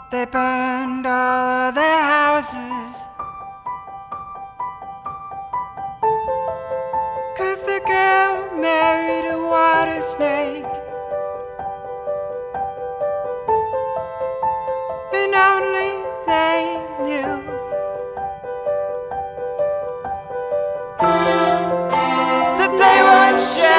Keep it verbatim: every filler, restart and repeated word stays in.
They burned all of their houses, 'cause the girl married a water snake. And only they knew that they weren't sure